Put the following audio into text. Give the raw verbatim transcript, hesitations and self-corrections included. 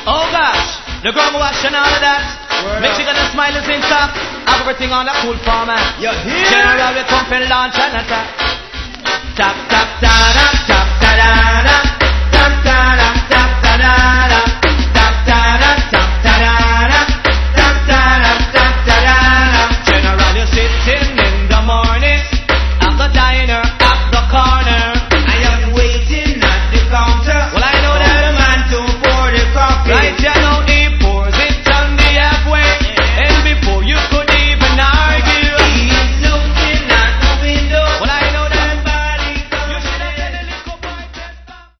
Oh gosh, the ground wash and all of that. Word Make up. Sure the smile is in top. Have everything on a cool format. You hear? General, we come and launch and attack. Tap, tap, tap, tap, tap.